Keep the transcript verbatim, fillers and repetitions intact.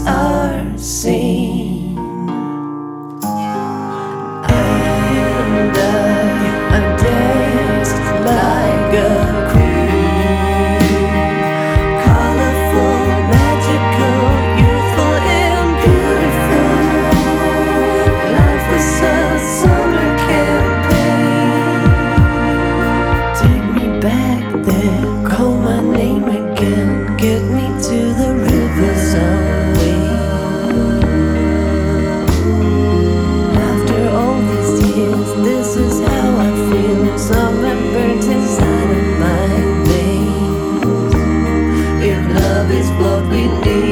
are seen, and I, I dance like a queen, colorful, magical, youthful and beautiful. Life was a summer campaign. Take me back there, call my name again, get me to the rivers away. After all these years, this is how I feel. Summer burnt inside of my veins. If love is what we need,